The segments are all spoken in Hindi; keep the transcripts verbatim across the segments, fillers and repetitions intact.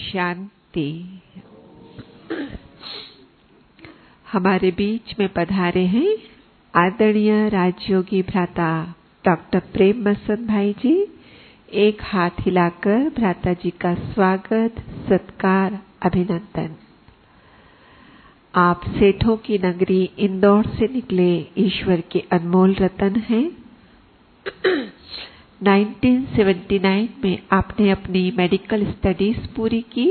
शांति। हमारे बीच में पधारे हैं आदरणीय राजयोगी भ्राता डॉक्टर प्रेम मसन भाई जी। एक हाथ हिलाकर भ्राता जी का स्वागत, सत्कार, अभिनंदन। आप सेठों की नगरी इंदौर से निकले ईश्वर के अनमोल रतन हैं। उन्नीस सौ उन्यासी में आपने अपनी मेडिकल स्टडीज पूरी की।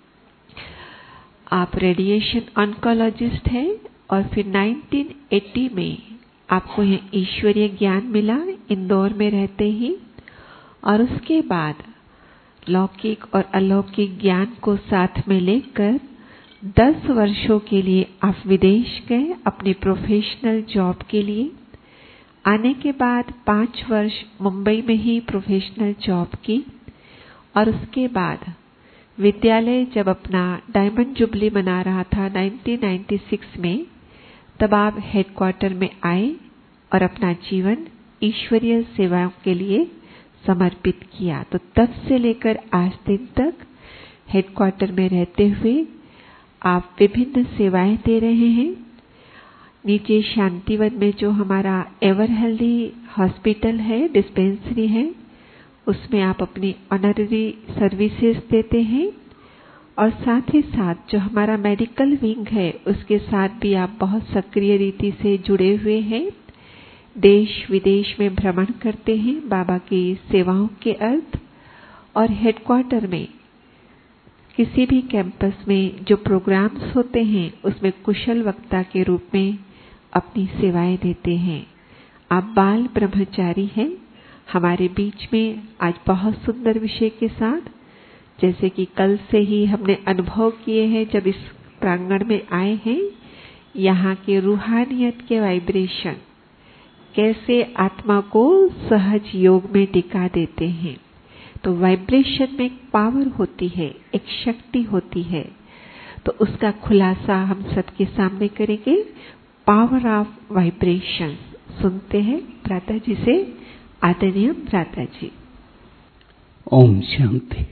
आप रेडिएशन ऑन्कोलॉजिस्ट हैं और फिर उन्नीस सौ अस्सी में आपको यह ईश्वरीय ज्ञान मिला इंदौर में रहते ही, और उसके बाद लौकिक और अलौकिक ज्ञान को साथ में लेकर दस वर्षों के लिए आप विदेश गए अपनी प्रोफेशनल जॉब के लिए। आने के बाद पांच वर्ष मुंबई में ही प्रोफेशनल जॉब की, और उसके बाद विद्यालय जब अपना डायमंड जुबली मना रहा था उन्नीस सौ छियानवे में, तब आप हेडक्वार्टर में आए और अपना जीवन ईश्वरीय सेवाओं के लिए समर्पित किया। तो तब से लेकर आज दिन तक हेडक्वार्टर में रहते हुए आप विभिन्न सेवाएं दे रहे हैं। नीचे शांतिवन में जो हमारा एवर हेल्दी हॉस्पिटल है, डिस्पेंसरी है, उसमें आप अपनी ऑनररी सर्विसेज देते हैं, और साथ ही साथ जो हमारा मेडिकल विंग है उसके साथ भी आप बहुत सक्रिय रीति से जुड़े हुए हैं। देश विदेश में भ्रमण करते हैं बाबा की सेवाओं के अर्थ, और हेडक्वार्टर में किसी भी कैंपस में जो प्रोग्राम्स होते हैं उसमें कुशल वक्ता के रूप में अपनी सेवाएं देते हैं। आप बाल ब्रह्मचारी हैं हमारे बीच में आज बहुत सुंदर विषय के साथ, जैसे कि कल से ही हमने अनुभव किए हैं जब इस प्रांगण में आए हैं। यहाँ के रूहानियत के वाइब्रेशन कैसे आत्मा को सहज योग में टिका देते हैं। तो वाइब्रेशन में एक पावर होती है, एक शक्ति होती है, तो उसका खुलासा हम सबके सामने करेंगे। पावर ऑफ वाइब्रेशन सुनते हैं भ्राता जी से। आदरणीय भ्राता जी। ओम शांति।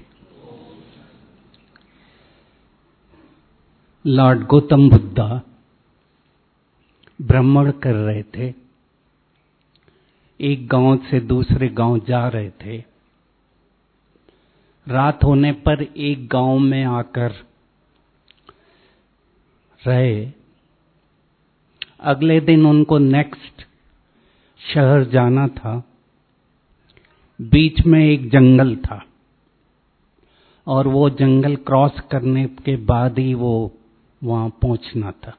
लॉर्ड गौतम बुद्धा भ्रमण कर रहे थे, एक गांव से दूसरे गांव जा रहे थे। रात होने पर एक गांव में आकर रहे। अगले दिन उनको नेक्स्ट शहर जाना था। बीच में एक जंगल था, और वो जंगल क्रॉस करने के बाद ही वो वहां पहुंचना था।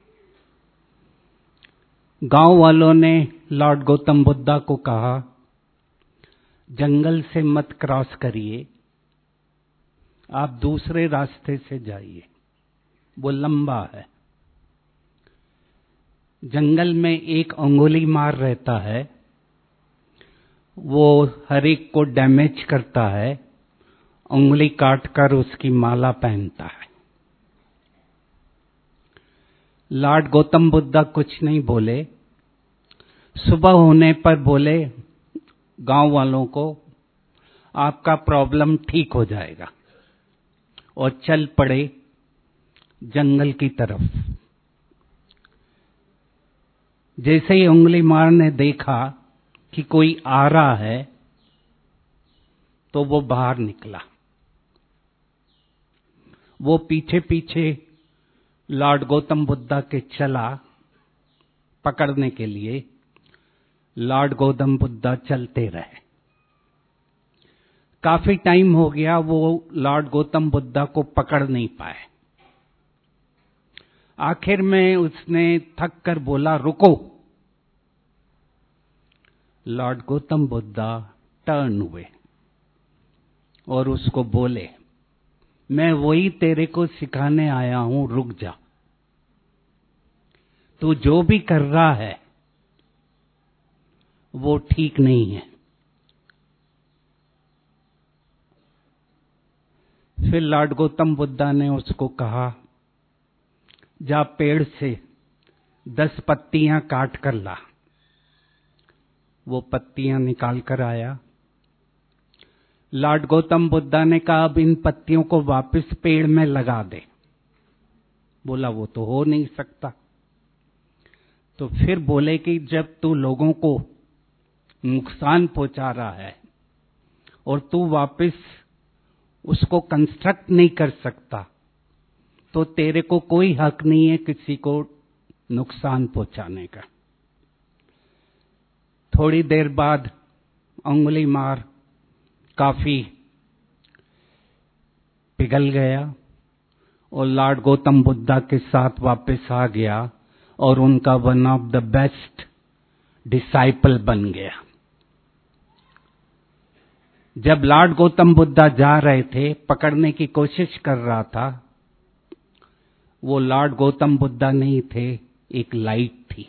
गांव वालों ने लॉर्ड गौतम बुद्धा को कहा, जंगल से मत क्रॉस करिए, आप दूसरे रास्ते से जाइए, वो लंबा है। जंगल में एक अंगुली मार रहता है, वो हर एक को डैमेज करता है, उंगली काटकर उसकी माला पहनता है। लॉर्ड गौतम बुद्धा कुछ नहीं बोले। सुबह होने पर बोले गांव वालों को, आपका प्रॉब्लम ठीक हो जाएगा, और चल पड़े जंगल की तरफ। जैसे ही उंगली मार ने देखा कि कोई आ रहा है, तो वो बाहर निकला। वो पीछे पीछे लॉर्ड गौतम बुद्धा के चला पकड़ने के लिए। लॉर्ड गौतम बुद्धा चलते रहे। काफी टाइम हो गया, वो लॉर्ड गौतम बुद्धा को पकड़ नहीं पाए। आखिर में उसने थक कर बोला, रुको। लॉर्ड गौतम बुद्धा टर्न हुए और उसको बोले, मैं वही तेरे को सिखाने आया हूं, रुक जा। तू जो भी कर रहा है वो ठीक नहीं है। फिर लॉर्ड गौतम बुद्धा ने उसको कहा, जा पेड़ से दस पत्तियां काट कर ला। वो पत्तियां निकाल कर आया। लॉर्ड गौतम बुद्धा ने कहा अब इन पत्तियों को वापस पेड़ में लगा दे। बोला वो तो हो नहीं सकता। तो फिर बोले कि जब तू लोगों को नुकसान पहुंचा रहा है और तू वापस उसको कंस्ट्रक्ट नहीं कर सकता, तो तेरे को कोई हक नहीं है किसी को नुकसान पहुंचाने का। थोड़ी देर बाद अंगुली मार काफी पिघल गया और लॉर्ड गौतम बुद्धा के साथ वापस आ गया और उनका one of the best disciple बन गया। जब लॉर्ड गौतम बुद्धा जा रहे थे, पकड़ने की कोशिश कर रहा था, वो लॉर्ड गौतम बुद्धा नहीं थे, एक लाइट थी।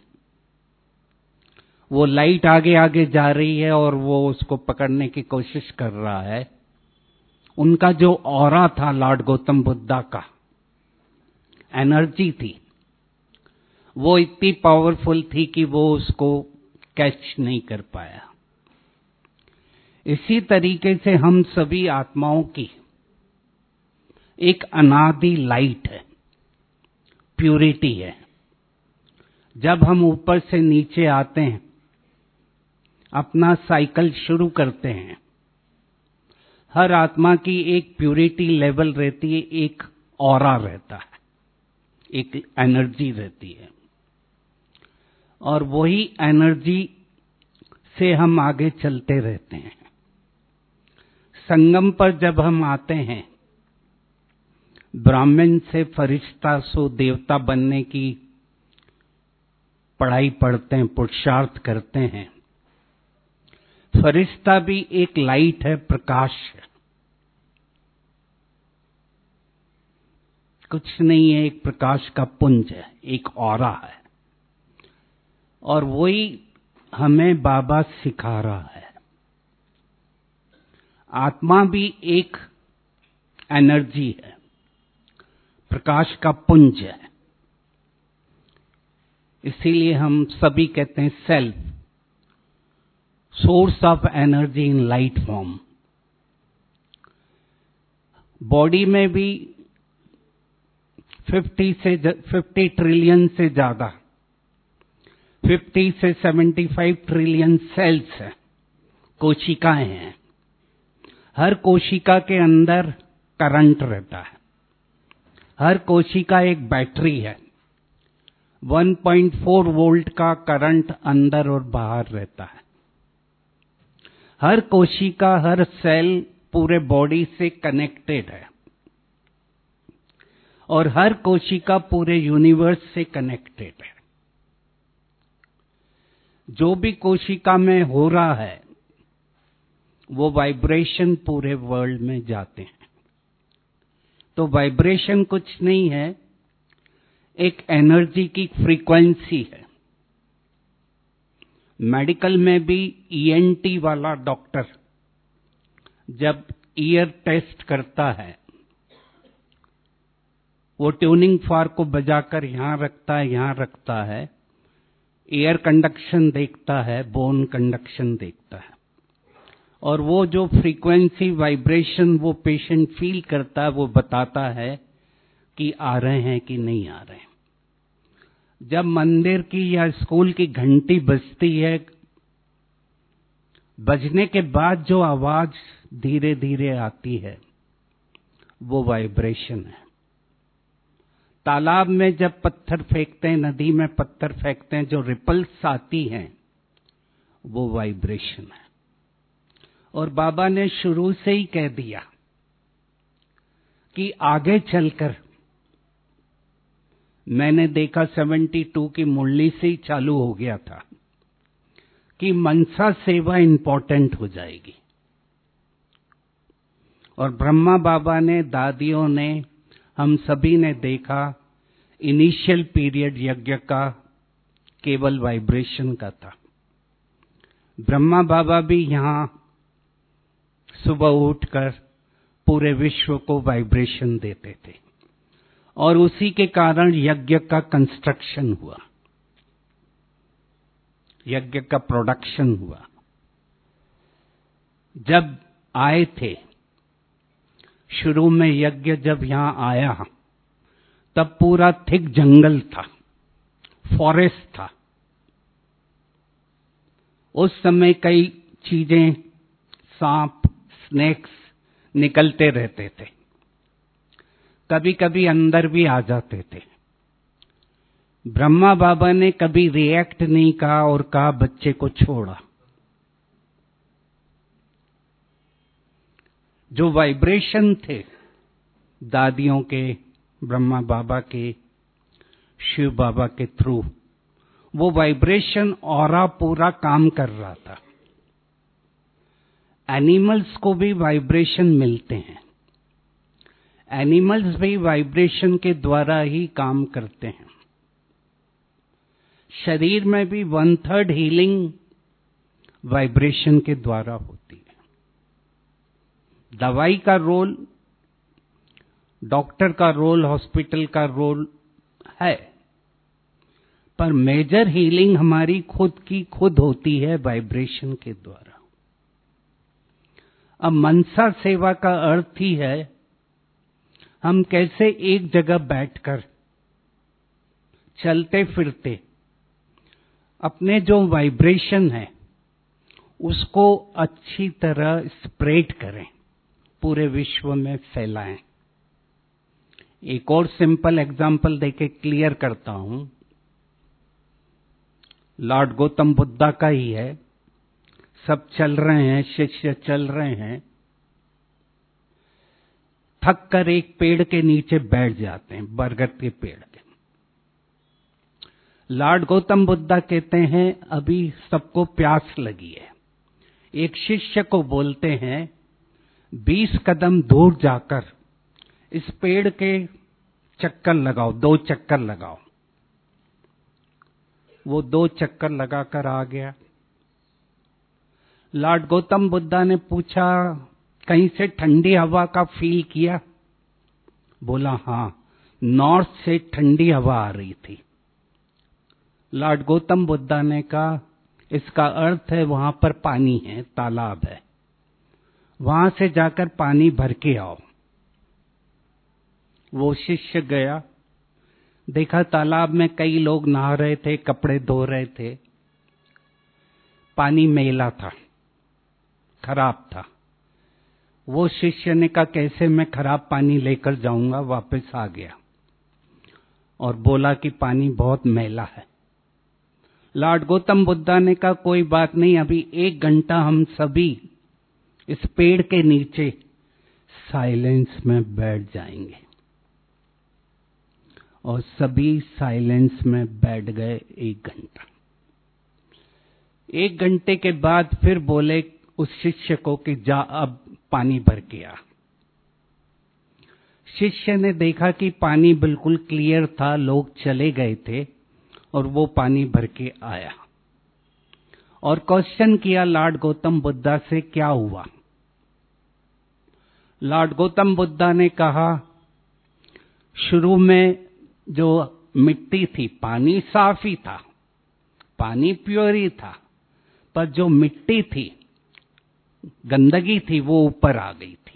वो लाइट आगे आगे जा रही है और वो उसको पकड़ने की कोशिश कर रहा है। उनका जो ऑरा था लॉर्ड गौतम बुद्धा का, एनर्जी थी, वो इतनी पावरफुल थी कि वो उसको कैच नहीं कर पाया। इसी तरीके से हम सभी आत्माओं की एक अनादि लाइट है, प्यूरिटी है। जब हम ऊपर से नीचे आते हैं, अपना साइकिल शुरू करते हैं, हर आत्मा की एक प्यूरिटी लेवल रहती है, एक ऑरा रहता है, एक एनर्जी रहती है, और वही एनर्जी से हम आगे चलते रहते हैं। संगम पर जब हम आते हैं, ब्राह्मण से फरिश्ता सो देवता बनने की पढ़ाई पढ़ते हैं, पुरुषार्थ करते हैं। फरिश्ता भी एक लाइट है, प्रकाश है, कुछ नहीं है, एक प्रकाश का पुंज है, एक ऑरा है। और वही हमें बाबा सिखा रहा है। आत्मा भी एक एनर्जी है, प्रकाश का पुंज है। इसीलिए हम सभी कहते हैं self, source of energy in light form. Body में भी फिफ्टी से फिफ्टी ट्रिलियन से ज्यादा, फिफ्टी से सेवेंटी फाइव ट्रिलियन सेल्स हैं, कोशिकाएं हैं। हर कोशिका के अंदर करंट रहता है। हर कोशिका एक बैटरी है। वन पॉइंट फोर वोल्ट का करंट अंदर और बाहर रहता है। हर कोशिका, हर सेल पूरे बॉडी से कनेक्टेड है और हर कोशिका पूरे यूनिवर्स से कनेक्टेड है। जो भी कोशिका में हो रहा है, वो वाइब्रेशन पूरे वर्ल्ड में जाते हैं। तो वाइब्रेशन कुछ नहीं है, एक एनर्जी की फ्रीक्वेंसी है। मेडिकल में भी ईएनटी वाला डॉक्टर जब ईयर टेस्ट करता है, वो ट्यूनिंग फॉर्क को बजाकर यहां रखता है, यहां रखता है, एयर कंडक्शन देखता है, बोन कंडक्शन देखता है, और वो जो फ्रीक्वेंसी वाइब्रेशन वो पेशेंट फील करता है, वो बताता है कि आ रहे हैं कि नहीं आ रहे हैं। जब मंदिर की या स्कूल की घंटी बजती है, बजने के बाद जो आवाज धीरे धीरे आती है, वो वाइब्रेशन है। तालाब में जब पत्थर फेंकते हैं, नदी में पत्थर फेंकते हैं, जो रिपल्स आती हैं, वो वाइब्रेशन है। और बाबा ने शुरू से ही कह दिया कि आगे चलकर, मैंने देखा सेवेंटी टू की मुरली से ही चालू हो गया था कि मनसा सेवा इंपॉर्टेंट हो जाएगी। और ब्रह्मा बाबा ने, दादियों ने, हम सभी ने देखा, इनिशियल पीरियड यज्ञ का केवल वाइब्रेशन का था। ब्रह्मा बाबा भी यहां सुबह उठकर पूरे विश्व को वाइब्रेशन देते थे और उसी के कारण यज्ञ का कंस्ट्रक्शन हुआ, यज्ञ का प्रोडक्शन हुआ। जब आए थे, शुरू में यज्ञ जब यहां आया तब पूरा थिक जंगल था, फॉरेस्ट था। उस समय कई चीजें, सांप, स्नेक्स निकलते रहते थे, कभी कभी अंदर भी आ जाते थे। ब्रह्मा बाबा ने कभी रिएक्ट नहीं कहा और कहा बच्चे को छोड़ा। जो वाइब्रेशन थे दादियों के, ब्रह्मा बाबा के, शिव बाबा के थ्रू, वो वाइब्रेशन ऑरा पूरा काम कर रहा था। एनिमल्स को भी वाइब्रेशन मिलते हैं, एनिमल्स भी वाइब्रेशन के द्वारा ही काम करते हैं। शरीर में भी वन थर्ड हीलिंग वाइब्रेशन के द्वारा होती है। दवाई का रोल, डॉक्टर का रोल, हॉस्पिटल का रोल है, पर मेजर हीलिंग हमारी खुद की खुद होती है वाइब्रेशन के द्वारा। अब मनसा सेवा का अर्थ ही है हम कैसे एक जगह बैठकर चलते फिरते अपने जो वाइब्रेशन है उसको अच्छी तरह स्प्रेड करें, पूरे विश्व में फैलाएं। एक और सिंपल एग्जाम्पल देके क्लियर करता हूं, लॉर्ड गौतम बुद्धा का ही है। सब चल रहे हैं, शिष्य चल रहे हैं, थक कर एक पेड़ के नीचे बैठ जाते हैं, बरगद के पेड़ के। लॉर्ड गौतम बुद्धा कहते हैं अभी सबको प्यास लगी है। एक शिष्य को बोलते हैं बीस कदम दूर जाकर इस पेड़ के चक्कर लगाओ, दो चक्कर लगाओ। वो दो चक्कर लगाकर आ गया। लॉर्ड गौतम बुद्धा ने पूछा कहीं से ठंडी हवा का फील किया? बोला हां, नॉर्थ से ठंडी हवा आ रही थी। लॉर्ड गौतम बुद्धा ने कहा इसका अर्थ है वहां पर पानी है, तालाब है, वहां से जाकर पानी भर के आओ। वो शिष्य गया, देखा तालाब में कई लोग नहा रहे थे, कपड़े धो रहे थे, पानी मैला था, खराब था। वो शिष्य ने कहा कैसे मैं खराब पानी लेकर जाऊंगा, वापस आ गया और बोला कि पानी बहुत मैला है। लॉर्ड गौतम बुद्धा ने कहा कोई बात नहीं, अभी एक घंटा हम सभी इस पेड़ के नीचे साइलेंस में बैठ जाएंगे। और सभी साइलेंस में बैठ गए एक घंटा। एक घंटे के बाद फिर बोले उस शिष्य को कि जा अब पानी भर के आ। शिष्य ने देखा कि पानी बिल्कुल क्लियर था, लोग चले गए थे और वो पानी भर के आया और क्वेश्चन किया लॉर्ड गौतम बुद्धा से क्या हुआ। लॉर्ड गौतम बुद्धा ने कहा शुरू में जो मिट्टी थी, पानी साफ ही था, पानी प्योर ही था, पर जो मिट्टी थी, गंदगी थी, वो ऊपर आ गई थी।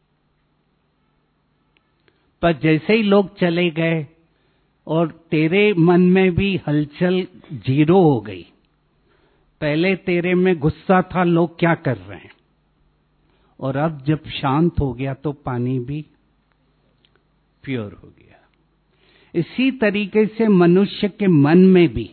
पर जैसे ही लोग चले गए और तेरे मन में भी हलचल जीरो हो गई। पहले तेरे में गुस्सा था लोग क्या कर रहे हैं, और अब जब शांत हो गया तो पानी भी प्योर हो गया। इसी तरीके से मनुष्य के मन में भी,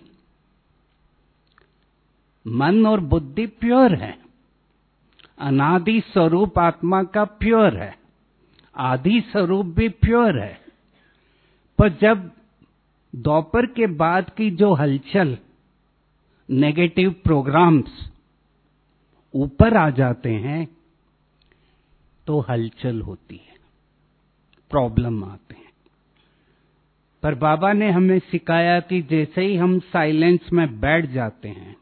मन और बुद्धि प्योर है, अनादि स्वरूप आत्मा का प्योर है, आदि स्वरूप भी प्योर है। पर जब दोपहर के बाद की जो हलचल, नेगेटिव प्रोग्राम्स ऊपर आ जाते हैं तो हलचल होती है, प्रॉब्लम आते हैं। पर बाबा ने हमें सिखाया कि जैसे ही हम साइलेंस में बैठ जाते हैं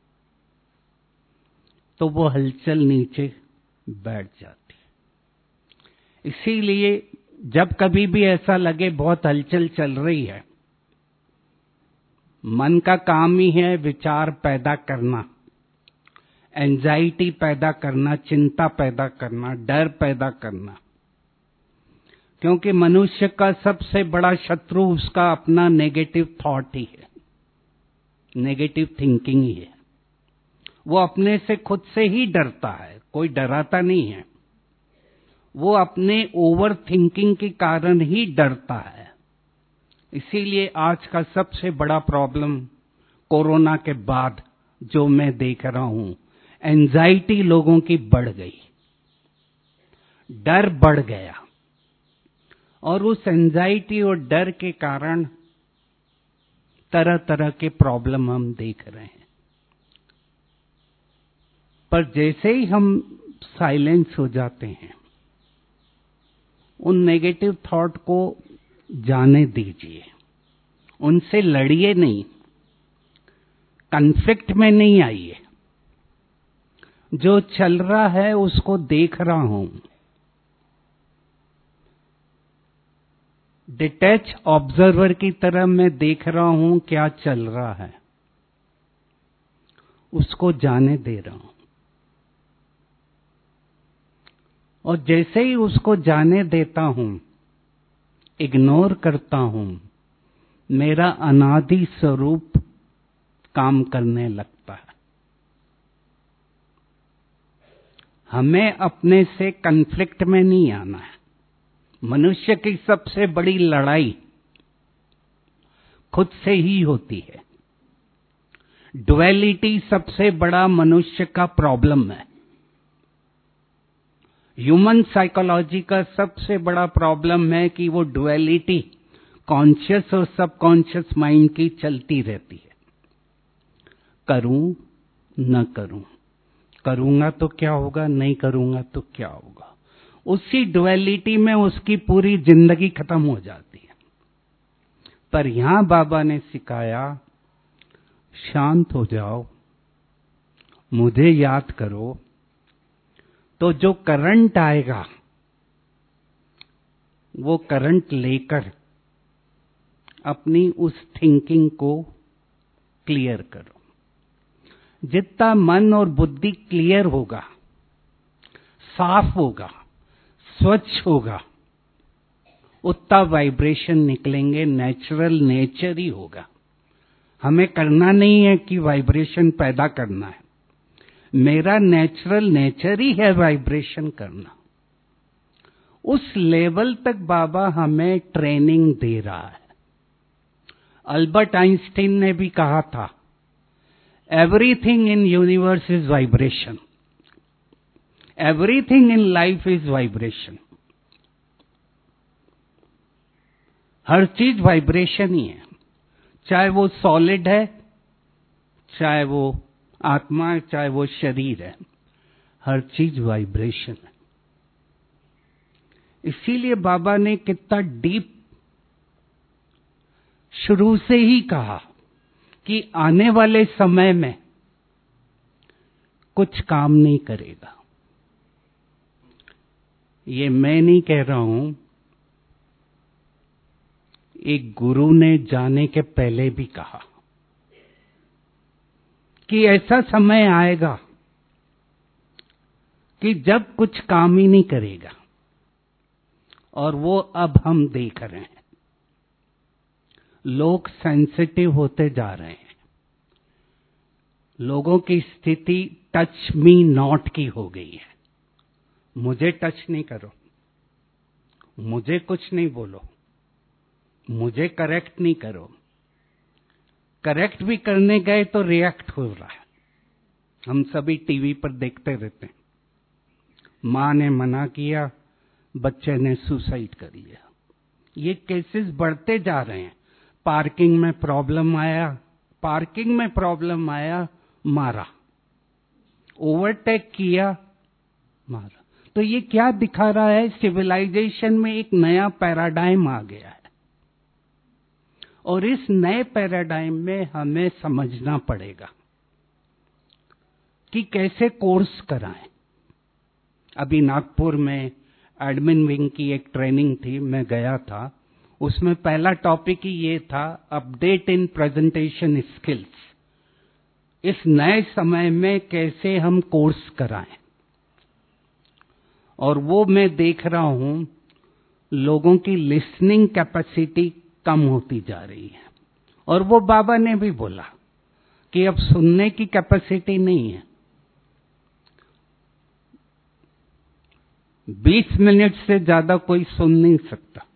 तो वो हलचल नीचे बैठ जाती है। इसीलिए जब कभी भी ऐसा लगे बहुत हलचल चल रही है, मन का काम ही है विचार पैदा करना, एंजाइटी पैदा करना, चिंता पैदा करना, डर पैदा करना। क्योंकि मनुष्य का सबसे बड़ा शत्रु उसका अपना नेगेटिव थॉट ही है, नेगेटिव थिंकिंग ही है। वो अपने से खुद से ही डरता है, कोई डराता नहीं है। वो अपने ओवर थिंकिंग के कारण ही डरता है। इसीलिए आज का सबसे बड़ा प्रॉब्लम कोरोना के बाद जो मैं देख रहा हूं, एंजाइटी लोगों की बढ़ गई, डर बढ़ गया, और उस एंजाइटी और डर के कारण तरह तरह के प्रॉब्लम हम देख रहे हैं। पर जैसे ही हम साइलेंस हो जाते हैं, उन नेगेटिव थॉट को जाने दीजिए, उनसे लड़िए नहीं, कॉन्फ्लिक्ट में नहीं आइए। जो चल रहा है उसको देख रहा हूं, डिटैच ऑब्जर्वर की तरह मैं देख रहा हूं क्या चल रहा है, उसको जाने दे रहा हूं। और जैसे ही उसको जाने देता हूं, इग्नोर करता हूं, मेरा अनादि स्वरूप काम करने लगता है। हमें अपने से कॉन्फ्लिक्ट में नहीं आना है। मनुष्य की सबसे बड़ी लड़ाई खुद से ही होती है। डुअलिटी सबसे बड़ा मनुष्य का प्रॉब्लम है। ह्यूमन साइकोलॉजी का सबसे बड़ा प्रॉब्लम है कि वो डुअलिटी कॉन्शियस और सबकॉन्शियस माइंड की चलती रहती है। करूं न करूं, करूंगा तो क्या होगा, नहीं करूंगा तो क्या होगा। उसी डुअलिटी में उसकी पूरी जिंदगी खत्म हो जाती है। पर यहां बाबा ने सिखाया, शांत हो जाओ, मुझे याद करो, तो जो करंट आएगा वो करंट लेकर अपनी उस थिंकिंग को क्लियर करो। जितना मन और बुद्धि क्लियर होगा, साफ होगा, स्वच्छ होगा, उतना वाइब्रेशन निकलेंगे, नेचुरल नेचर ही होगा। हमें करना नहीं है कि वाइब्रेशन पैदा करना है, मेरा नेचुरल नेचर ही है वाइब्रेशन करना। उस लेवल तक बाबा हमें ट्रेनिंग दे रहा है। अल्बर्ट आइंस्टीन ने भी कहा था, everything in universe is vibration, everything in life is vibration. हर चीज वाइब्रेशन ही है, चाहे वो सॉलिड है, चाहे वो आत्मा है, चाहे वो शरीर है, हर चीज वाइब्रेशन है। इसीलिए बाबा ने कितना डीप शुरू से ही कहा कि आने वाले समय में कुछ काम नहीं करेगा। ये मैं नहीं कह रहा हूं, एक गुरु ने जाने के पहले भी कहा कि ऐसा समय आएगा कि जब कुछ काम ही नहीं करेगा। और वो अब हम देख रहे हैं। लोग सेंसिटिव होते जा रहे हैं। लोगों की स्थिति टच मी नॉट की हो गई है। मुझे टच नहीं करो, मुझे कुछ नहीं बोलो, मुझे करेक्ट नहीं करो। करेक्ट भी करने गए तो रिएक्ट हो रहा है। हम सभी टीवी पर देखते रहते हैं, मां ने मना किया, बच्चे ने सुसाइड कर लिया। ये केसेस बढ़ते जा रहे हैं। पार्किंग में प्रॉब्लम आया, पार्किंग में प्रॉब्लम आया, मारा, ओवरटेक किया, मारा। तो ये क्या दिखा रहा है? सिविलाइजेशन में एक नया पैराडाइम आ गया है, और इस नए पैराडाइम में हमें समझना पड़ेगा कि कैसे कोर्स कराएं। अभी नागपुर में एडमिन विंग की एक ट्रेनिंग थी, मैं गया था। उसमें पहला टॉपिक ही ये था, अपडेट इन प्रेजेंटेशन स्किल्स, इस नए समय में कैसे हम कोर्स कराएं। और वो मैं देख रहा हूं लोगों की लिसनिंग कैपेसिटी कम होती जा रही है। और वो बाबा ने भी बोला कि अब सुनने की कैपेसिटी नहीं है। बीस मिनट से ज्यादा कोई सुन नहीं सकता।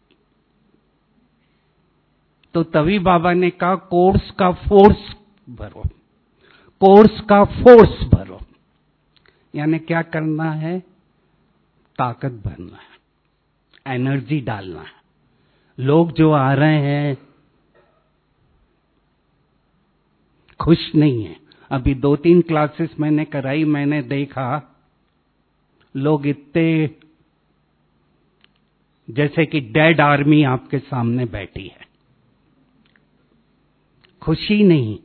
तो तभी बाबा ने कहा कोर्स का फोर्स भरो, कोर्स का फोर्स भरो। यानी क्या करना है? ताकत भरना है, एनर्जी डालना है। लोग जो आ रहे हैं खुश नहीं है। अभी दो तीन क्लासेस मैंने कराई, मैंने देखा लोग इतने जैसे कि डेड आर्मी आपके सामने बैठी है, खुशी नहीं।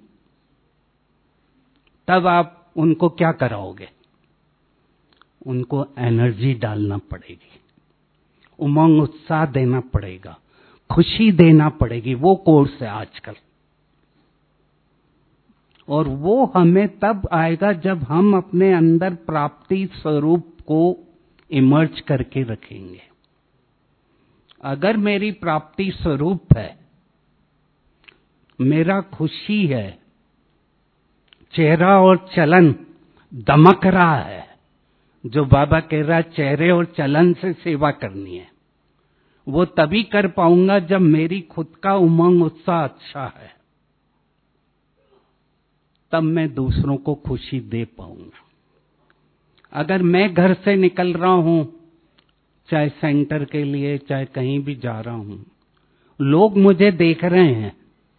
तब आप उनको क्या कराओगे? उनको एनर्जी डालना पड़ेगी, उमंग उत्साह देना पड़ेगा, खुशी देना पड़ेगी। वो कोर्स है आजकल। और वो हमें तब आएगा जब हम अपने अंदर प्राप्ति स्वरूप को इमर्ज करके रखेंगे। अगर मेरी प्राप्ति स्वरूप है, मेरा खुशी है, चेहरा और चलन दमक रहा है, जो बाबा कह रहा है चेहरे और चलन से सेवा करनी है, वो तभी कर पाऊंगा जब मेरी खुद का उमंग उत्साह अच्छा है। तब मैं दूसरों को खुशी दे पाऊंगा। अगर मैं घर से निकल रहा हूं, चाहे सेंटर के लिए, चाहे कहीं भी जा रहा हूं, लोग मुझे देख रहे हैं,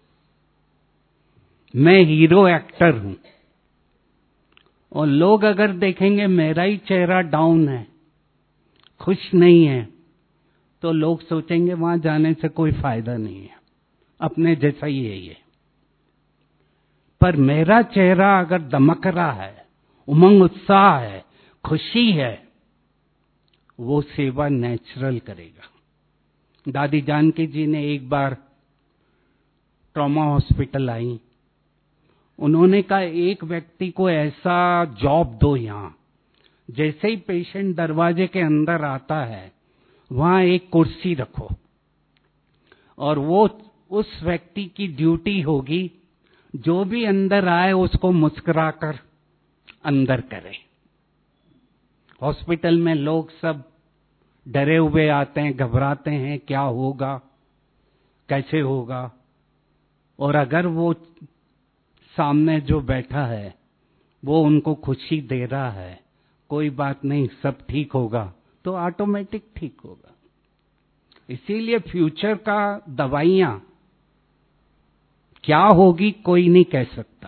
मैं हीरो एक्टर हूं, और लोग अगर देखेंगे मेरा ही चेहरा डाउन है, खुश नहीं है, तो लोग सोचेंगे वहां जाने से कोई फायदा नहीं है, अपने जैसा ही है ये। पर मेरा चेहरा अगर दमक रहा है, उमंग उत्साह है, खुशी है, वो सेवा नेचुरल करेगा। दादी जानकी जी ने एक बार ट्रॉमा हॉस्पिटल आई, उन्होंने कहा एक व्यक्ति को ऐसा जॉब दो यहां, जैसे ही पेशेंट दरवाजे के अंदर आता है वहां एक कुर्सी रखो, और वो उस व्यक्ति की ड्यूटी होगी जो भी अंदर आए उसको मुस्कुराकर अंदर करे। हॉस्पिटल में लोग सब डरे हुए आते हैं, घबराते हैं, क्या होगा, कैसे होगा। और अगर वो सामने जो बैठा है वो उनको खुशी दे रहा है, कोई बात नहीं, सब ठीक होगा, तो ऑटोमेटिक ठीक होगा। इसीलिए फ्यूचर का दवाइयां क्या होगी कोई नहीं कह सकता।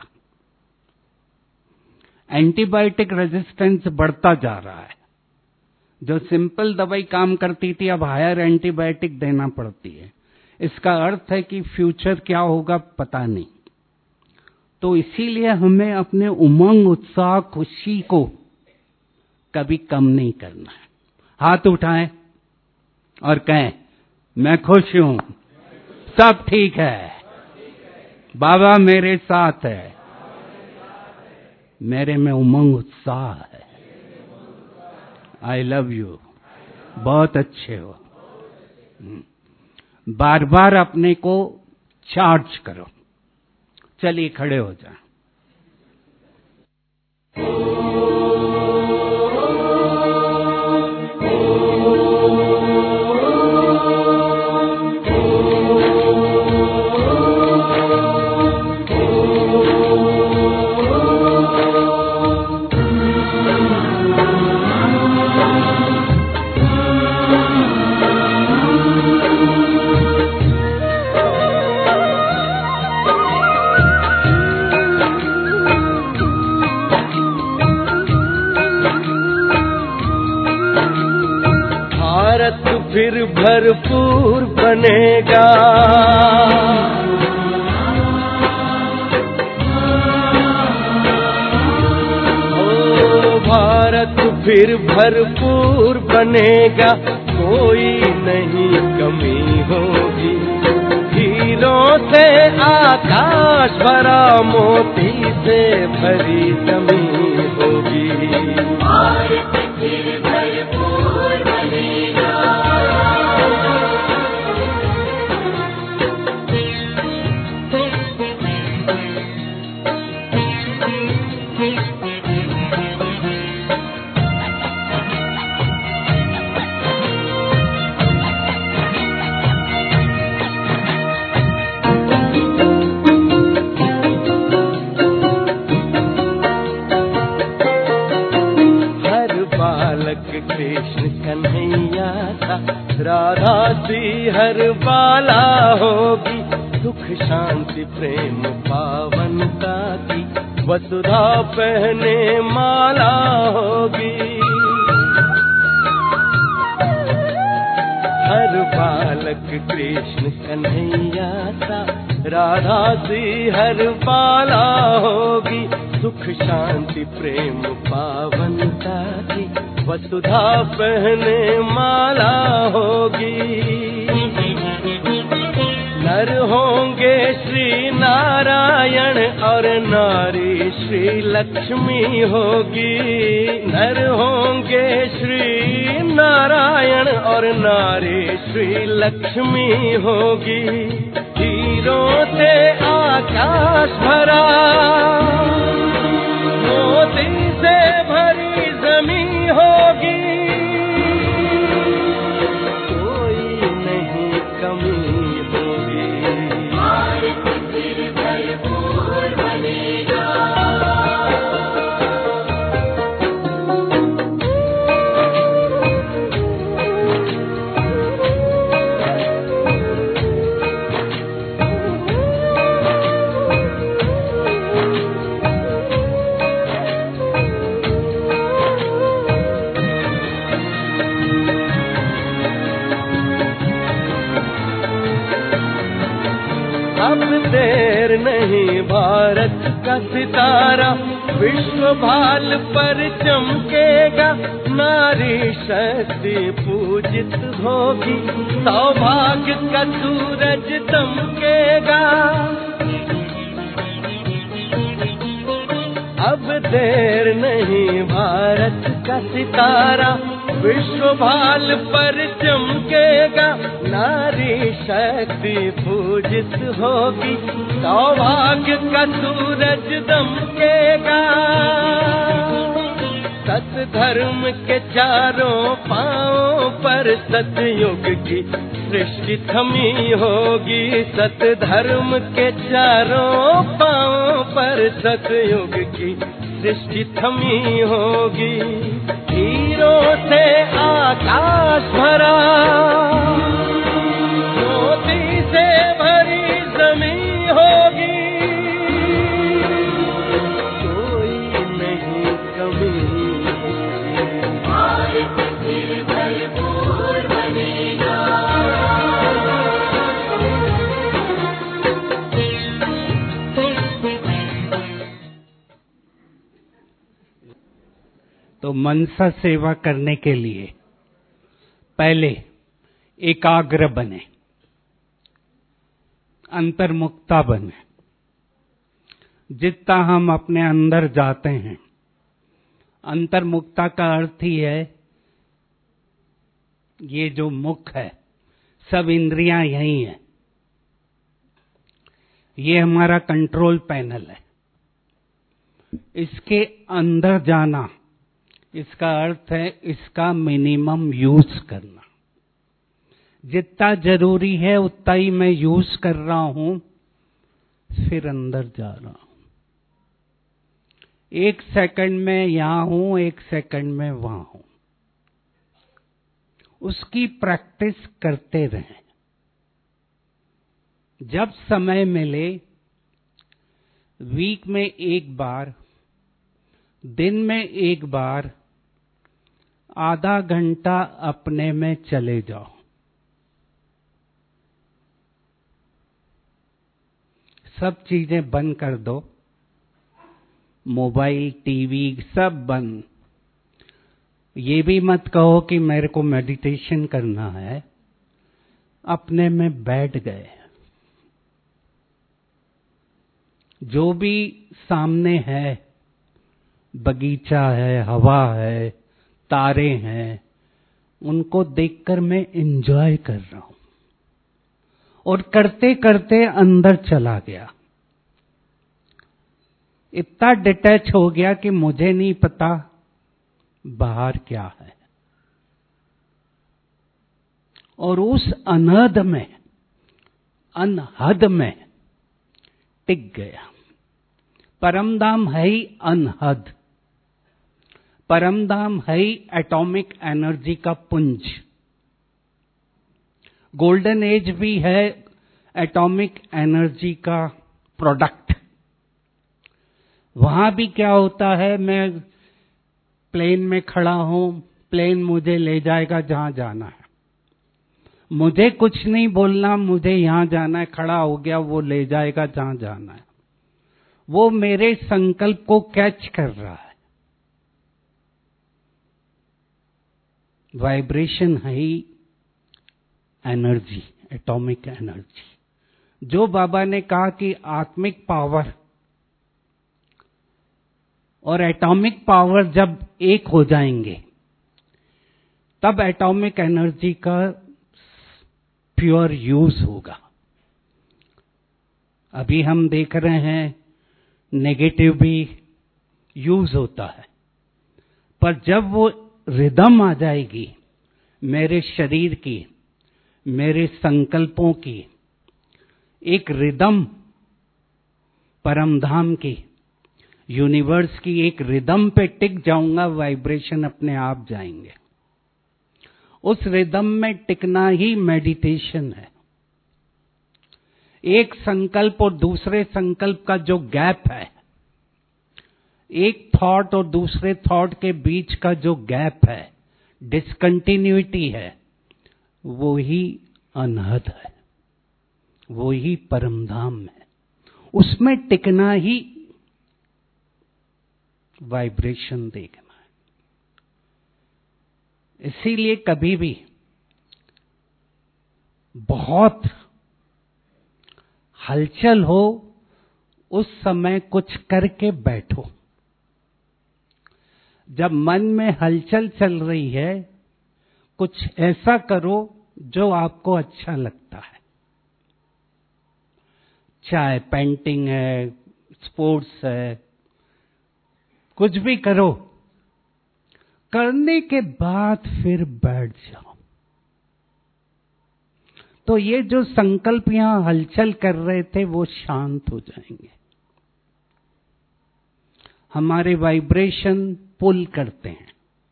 एंटीबायोटिक रेजिस्टेंस बढ़ता जा रहा है। जो सिंपल दवाई काम करती थी अब हायर एंटीबायोटिक देना पड़ती है। इसका अर्थ है कि फ्यूचर क्या होगा पता नहीं। तो इसीलिए हमें अपने उमंग उत्साह खुशी को कभी कम नहीं करना है। हाथ उठाएं और कहें मैं खुश हूं, सब ठीक है, बाबा मेरे साथ है, मेरे में उमंग उत्साह है, आई लव यू, बहुत अच्छे हो। बार बार अपने को चार्ज करो। चलिए खड़े हो जाएं। फिर भरपूर बनेगा, ओ भारत फिर भरपूर बनेगा, कोई नहीं कमी होगी। हीरों से आकाश भरा, मोती से भरी जमीन होगी। भारत फिर भरपूर बनेगा। कृष्ण कन्हैया था, राधा सी हर बाला होगी। सुख शांति प्रेम पावनता की वसुधा पहने माला होगी। हर बालक कृष्ण कन्हैया था, राधा सी हर बाला होगी। सुख शांति प्रेम पावनता की वसुधा पहने माला होगी। नर होंगे श्री नारायण और नारी श्री लक्ष्मी होगी। नर होंगे श्री नारायण और नारी श्री लक्ष्मी होगी। हीरों से आकाश भरा, मोती से भरी जमीन होगी। कोई नहीं कमी होगी। भारत फिर भरपूर बनेगा। अब देर नहीं, भारत का सितारा विश्व भाल पर चमकेगा। नारी शक्ति पूजित होगी, सौभाग्य का सूरज दमकेगा। अब देर नहीं, भारत का सितारा विश्व भाल पर चमकेगा। नारी शक्ति पूजित होगी, सौभाग्य का सूरज दमकेगा। सत धर्म के चारों पांवों पर सतयुग की सृष्टि थमी होगी। सत धर्म के चारों पांवों पर सतयुग की सृष्टि थमी होगी। हीरों से आकाश भरा, मोती से भरी जमीन होगी। कोई नहीं कमी होगी। भारत फिर भरपूर बनेगा। तो मनसा सेवा करने के लिए पहले एकाग्र बने, अंतर्मुक्ता बने। जितना हम अपने अंदर जाते हैं, अंतर्मुक्ता का अर्थ ही है ये जो मुख है, सब इंद्रियां यही है, ये हमारा कंट्रोल पैनल है। इसके अंदर जाना, इसका अर्थ है इसका मिनिमम यूज करना। जितना जरूरी है उतना ही मैं यूज कर रहा हूं, फिर अंदर जा रहा हूं। एक सेकंड में यहां हूं, एक सेकंड में वहां हूं। उसकी प्रैक्टिस करते रहें। जब समय मिले, वीक में एक बार, दिन में एक बार, आधा घंटा अपने में चले जाओ। सब चीजें बंद कर दो, मोबाइल, टीवी सब बंद। ये भी मत कहो कि मेरे को मेडिटेशन करना है। अपने में बैठ गए। जो भी सामने है बगीचा है, हवा है, तारे हैं, उनको देखकर मैं एंजॉय कर रहा हूं और करते करते अंदर चला गया। इतना डिटैच हो गया कि मुझे नहीं पता बाहर क्या है। और उस अनहद में, अनहद में टिक गया। परमधाम है ही अनहद, परमधाम है ही एटॉमिक एनर्जी का पुंज। गोल्डन एज भी है एटॉमिक एनर्जी का प्रोडक्ट। वहां भी क्या होता है, मैं प्लेन में खड़ा हूं, प्लेन मुझे ले जाएगा जहां जाना है, मुझे कुछ नहीं बोलना, मुझे यहां जाना है, खड़ा हो गया, वो ले जाएगा जहां जाना है। वो मेरे संकल्प को कैच कर रहा है। वाइब्रेशन है ही एनर्जी, एटॉमिक एनर्जी। जो बाबा ने कहा कि आत्मिक पावर और एटॉमिक पावर जब एक हो जाएंगे, तब एटॉमिक एनर्जी का प्योर यूज होगा। अभी हम देख रहे हैं नेगेटिव भी यूज होता है, पर जब वो रिदम आ जाएगी मेरे शरीर की, मेरे संकल्पों की, एक रिदम परमधाम की, यूनिवर्स की एक रिदम पे टिक जाऊंगा, वाइब्रेशन अपने आप जाएंगे। उस रिदम में टिकना ही मेडिटेशन है। एक संकल्प और दूसरे संकल्प का जो गैप है, एक थॉट और दूसरे थॉट के बीच का जो गैप है, डिसकंटिन्यूटी है, वो ही अनहद है, वो ही परमधाम है। उसमें टिकना ही वाइब्रेशन देखना है। इसीलिए कभी भी बहुत हलचल हो, उस समय कुछ करके बैठो। जब मन में हलचल चल रही है, कुछ ऐसा करो जो आपको अच्छा लगता है। चाहे पेंटिंग है, स्पोर्ट्स है, कुछ भी करो। करने के बाद फिर बैठ जाओ। तो ये जो संकल्प यहां हलचल कर रहे थे, वो शांत हो जाएंगे। हमारे वाइब्रेशन पुल करते हैं,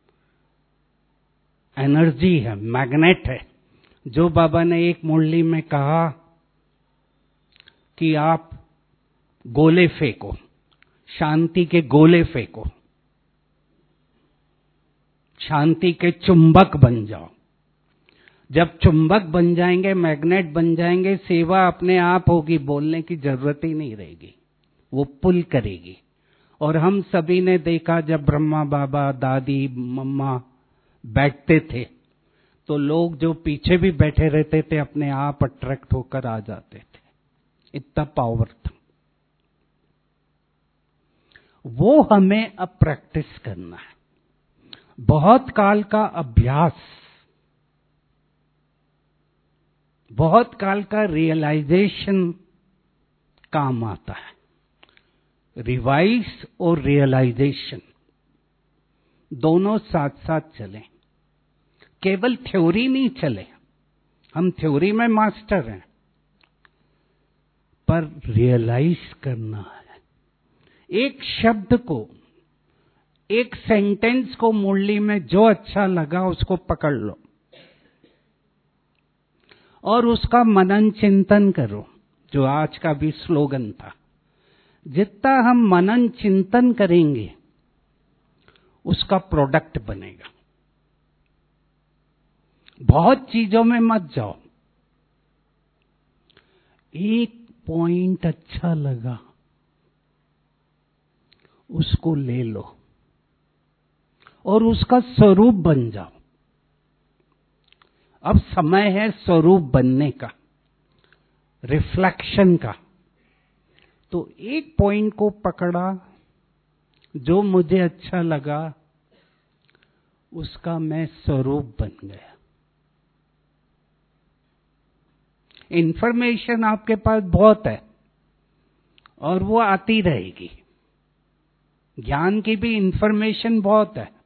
एनर्जी है, मैग्नेट है। जो बाबा ने एक मुरली में कहा कि आप गोले फेंको, शांति के गोले फेंको, शांति के चुंबक बन जाओ। जब चुंबक बन जाएंगे, मैग्नेट बन जाएंगे, सेवा अपने आप होगी, बोलने की जरूरत ही नहीं रहेगी, वो पुल करेगी। और हम सभी ने देखा, जब ब्रह्मा बाबा, दादी, मम्मा बैठते थे, तो लोग जो पीछे भी बैठे रहते थे अपने आप अट्रैक्ट होकर आ जाते थे। इतना पावर था। वो हमें अब प्रैक्टिस करना है। बहुत काल का अभ्यास, बहुत काल का रियलाइजेशन काम आता है। रिवाइज और रियलाइजेशन दोनों साथ साथ चलें। केवल थ्योरी नहीं चले। हम थ्योरी में मास्टर हैं, पर रियलाइज करना है। एक शब्द को, एक सेंटेंस को मुरली में जो अच्छा लगा उसको पकड़ लो और उसका मनन चिंतन करो, जो आज का भी स्लोगन था। जितना हम मनन चिंतन करेंगे, उसका प्रोडक्ट बनेगा। बहुत चीजों में मत जाओ। एक पॉइंट अच्छा लगा, उसको ले लो और उसका स्वरूप बन जाओ। अब समय है स्वरूप बनने का, रिफ्लेक्शन का। तो एक पॉइंट को पकड़ा, जो मुझे अच्छा लगा उसका मैं स्वरूप बन गया। इंफॉर्मेशन आपके पास बहुत है और वो आती रहेगी। ज्ञान की भी इंफॉर्मेशन बहुत है,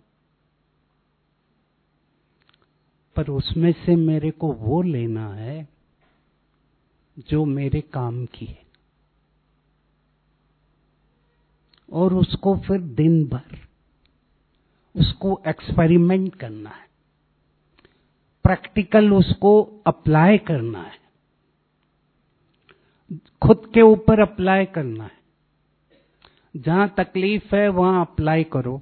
पर उसमें से मेरे को वो लेना है जो मेरे काम की है, और उसको फिर दिन भर उसको एक्सपेरिमेंट करना है, प्रैक्टिकल उसको अप्लाई करना है, खुद के ऊपर अप्लाई करना है। जहां तकलीफ है वहां अप्लाई करो।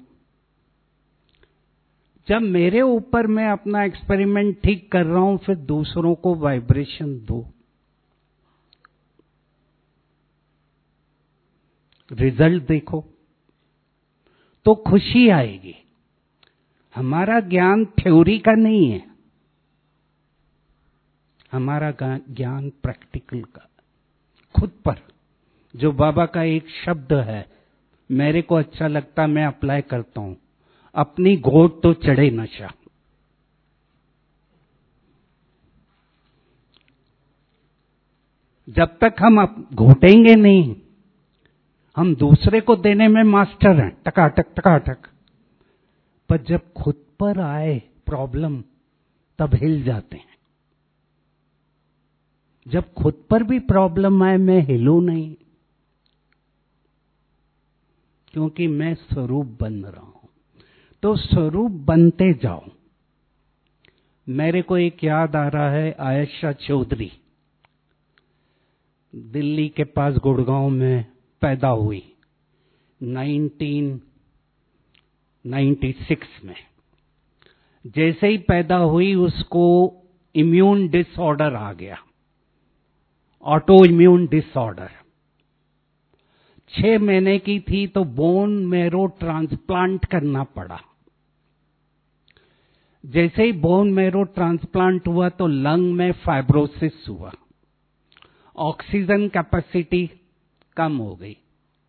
जब मेरे ऊपर मैं अपना एक्सपेरिमेंट ठीक कर रहा हूं, फिर दूसरों को वाइब्रेशन दो, रिजल्ट देखो, तो खुशी आएगी। हमारा ज्ञान थ्योरी का नहीं है, हमारा ज्ञान प्रैक्टिकल का, खुद पर। जो बाबा का एक शब्द है, मेरे को अच्छा लगता, मैं अप्लाई करता हूं, अपनी घोट तो चढ़े नशा। जब तक हम घोटेंगे नहीं, हम दूसरे को देने में मास्टर हैं, टकाटक टकाटक, पर जब खुद पर आए प्रॉब्लम तब हिल जाते हैं। जब खुद पर भी प्रॉब्लम आए, मैं हिलूं नहीं, क्योंकि मैं स्वरूप बन रहा हूं। तो स्वरूप बनते जाओ। मेरे को एक याद आ रहा है, आयशा चौधरी दिल्ली के पास गुड़गांव में पैदा हुई नाइनटीन नाइंटी सिक्स में। जैसे ही पैदा हुई उसको इम्यून डिसऑर्डर आ गया, ऑटो इम्यून डिसऑर्डर। छह महीने की थी तो बोन मैरो ट्रांसप्लांट करना पड़ा। जैसे ही बोन मैरो ट्रांसप्लांट हुआ तो लंग में फाइब्रोसिस हुआ, ऑक्सीजन कैपेसिटी कम हो गई।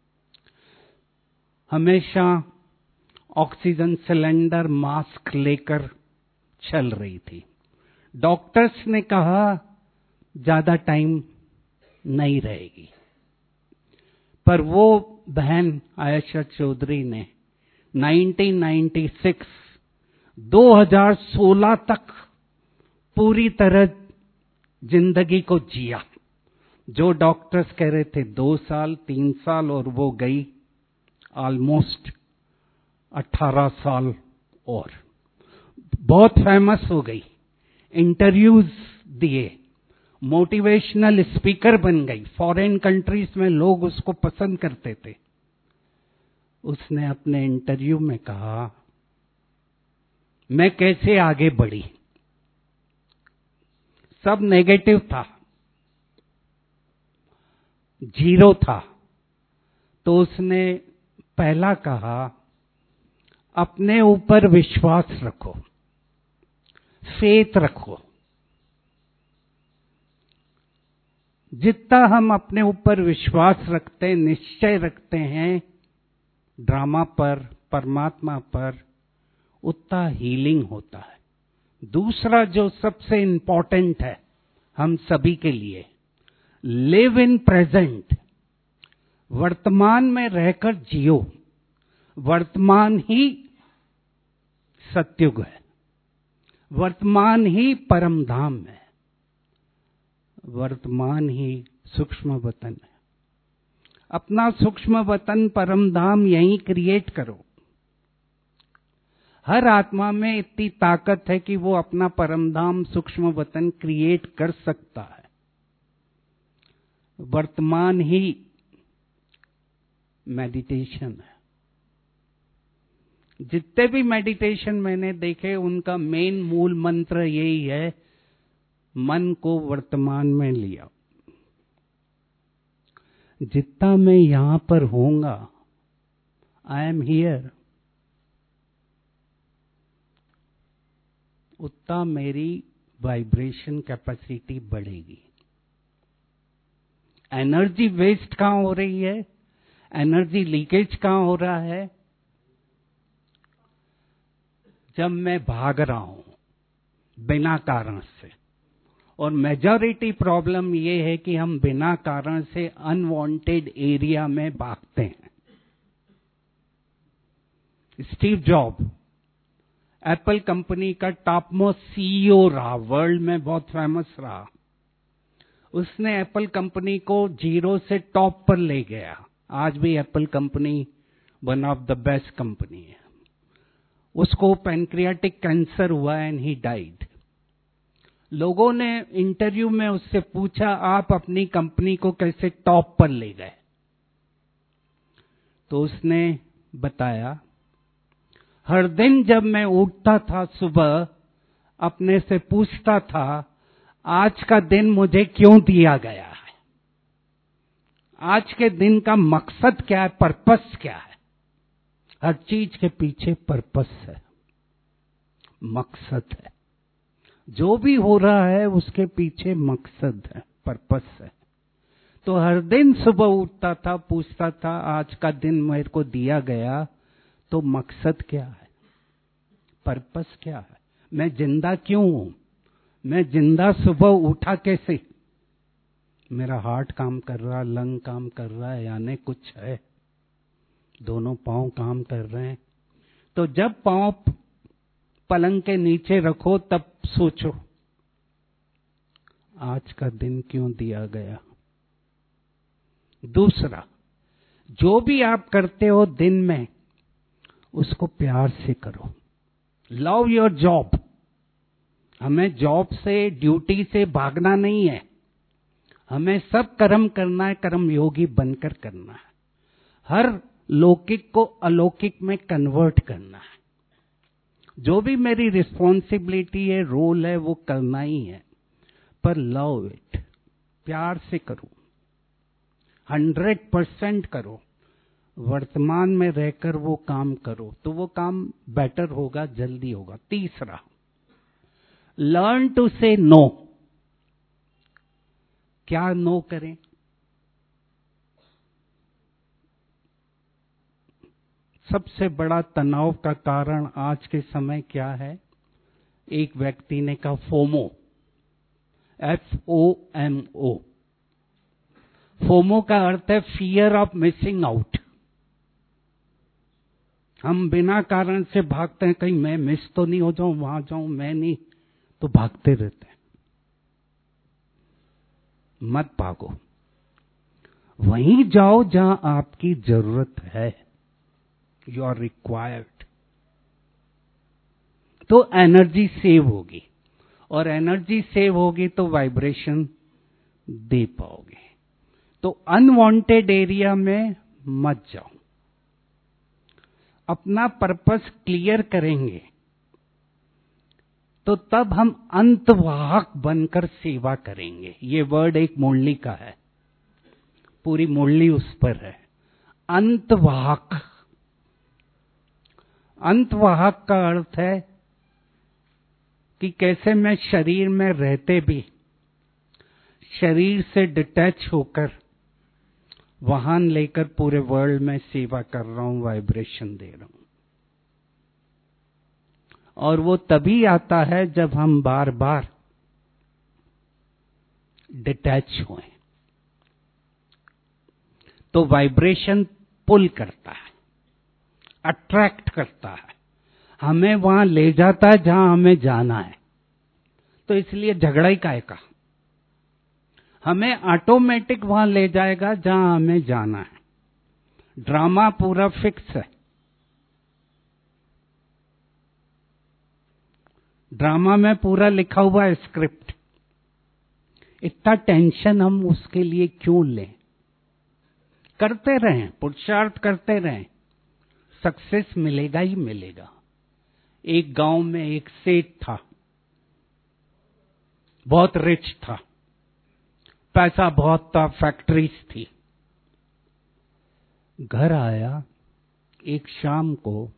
हमेशा ऑक्सीजन सिलेंडर मास्क लेकर चल रही थी। डॉक्टर्स ने कहा ज्यादा टाइम नहीं रहेगी, पर वो बहन आयशा चौधरी ने नाइनटीन नाइंटी सिक्स दो हज़ार सोलह तक पूरी तरह जिंदगी को जिया। जो डॉक्टर्स कह रहे थे दो साल तीन साल, और वो गई ऑलमोस्ट अठारह साल और बहुत फेमस हो गई, इंटरव्यूज दिए, मोटिवेशनल स्पीकर बन गई। फॉरेन कंट्रीज में लोग उसको पसंद करते थे। उसने अपने इंटरव्यू में कहा, मैं कैसे आगे बढ़ी, सब नेगेटिव था, जीरो था। तो उसने पहला कहा, अपने ऊपर विश्वास रखो, फेथ रखो। जितना हम अपने ऊपर विश्वास रखते, निश्चय रखते हैं ड्रामा पर, परमात्मा पर, उतना हीलिंग होता है। दूसरा जो सबसे इंपॉर्टेंट है हम सभी के लिए, लिव इन प्रेजेंट। वर्तमान में रहकर जियो। वर्तमान ही सत्युग है, वर्तमान ही परम धाम है, वर्तमान ही सूक्ष्म वतन है। अपना सूक्ष्म वतन परम धाम यहीं क्रिएट करो। हर आत्मा में इतनी ताकत है कि वो अपना परम धाम सूक्ष्म वतन क्रिएट कर सकता है। वर्तमान ही मेडिटेशन है। जितने भी मेडिटेशन मैंने देखे, उनका मेन मूल मंत्र यही है, मन को वर्तमान में लिया। जितना मैं यहां पर होऊंगा, आई एम हियर, उतना मेरी वाइब्रेशन कैपेसिटी बढ़ेगी। एनर्जी वेस्ट कहां हो रही है, एनर्जी लीकेज कहां हो रहा है, जब मैं भाग रहा हूं बिना कारण से, और मेजॉरिटी प्रॉब्लम ये है कि हम बिना कारण से अनवांटेड एरिया में भागते हैं। स्टीव जॉब एप्पल कंपनी का टॉप मोस्ट सीईओ रहा, वर्ल्ड में बहुत फेमस रहा। उसने एप्पल कंपनी को जीरो से टॉप पर ले गया। आज भी Apple company one of the best company है। उसको पैनक्रियाटिक कैंसर हुआ एंड ही डाइड। लोगों ने इंटरव्यू में उससे पूछा, आप अपनी कंपनी को कैसे टॉप पर ले गए? तो उसने बताया, हर दिन जब मैं उठता था सुबह, अपने से पूछता था, आज का दिन मुझे क्यों दिया गया है? आज के दिन का मकसद क्या है, पर्पस क्या है? हर चीज के पीछे पर्पस है, मकसद है। जो भी हो रहा है उसके पीछे मकसद है, पर्पस है। तो हर दिन सुबह उठता था, पूछता था, आज का दिन मेरे को दिया गया तो मकसद क्या है, पर्पस क्या है, मैं जिंदा क्यों हूं, मैं जिंदा सुबह उठा कैसे? मेरा हार्ट काम कर रहा, लंग काम कर रहा है, यानी कुछ है, दोनों पांव काम कर रहे हैं। तो जब पांव पलंग के नीचे रखो तब सोचो, आज का दिन क्यों दिया गया। दूसरा, जो भी आप करते हो दिन में, उसको प्यार से करो। Love your job. हमें जॉब से, ड्यूटी से भागना नहीं है। हमें सब कर्म करना है, कर्म योगी बनकर करना है। हर लौकिक को अलौकिक में कन्वर्ट करना है। जो भी मेरी रिस्पॉन्सिबिलिटी है, रोल है, वो करना ही है, पर लव इट, प्यार से करो, हंड्रेड परसेंट करो। वर्तमान में रहकर वो काम करो तो वो काम बेटर होगा, जल्दी होगा। तीसरा, लर्न टू से नो। क्या नो करें? सबसे बड़ा तनाव का कारण आज के समय क्या है? एक व्यक्ति ने कहा FOMO, F O M O. FOMO का अर्थ है फियर ऑफ मिसिंग आउट। हम बिना कारण से भागते हैं, कहीं मैं मिस तो नहीं हो जाऊं, वहां जाऊं, मैं नहीं, तो भागते रहते हैं। मत भागो, वहीं जाओ जहां आपकी जरूरत है, यू आर रिक्वायर्ड। तो एनर्जी सेव होगी, और एनर्जी सेव होगी तो वाइब्रेशन दे पाओगे। तो अनवांटेड एरिया में मत जाओ। अपना पर्पस क्लियर करेंगे तो तब हम अंतवाहक बनकर सेवा करेंगे। ये वर्ड एक मुरली का है, पूरी मुरली उस पर है, अंतवाहक। अंतवाहक का अर्थ है कि कैसे मैं शरीर में रहते भी शरीर से डिटैच होकर वाहन लेकर पूरे वर्ल्ड में सेवा कर रहा हूं, वाइब्रेशन दे रहा हूं। और वो तभी आता है जब हम बार बार डिटैच हों। तो वाइब्रेशन पुल करता है, अट्रैक्ट करता है, हमें वहां ले जाता है जहां हमें जाना है। तो इसलिए झगड़ा ही काहे का, हमें ऑटोमेटिक वहां ले जाएगा जहां हमें जाना है। ड्रामा पूरा फिक्स है। ड्रामा में पूरा लिखा हुआ है स्क्रिप्ट। इतना टेंशन हम उसके लिए क्यों लें? करते रहें, पुरुषार्थ करते रहें, सक्सेस मिलेगा ही मिलेगा। एक गांव में एक सेठ था, बहुत रिच था, पैसा बहुत था, फैक्ट्रीज थी। घर आया एक शाम को,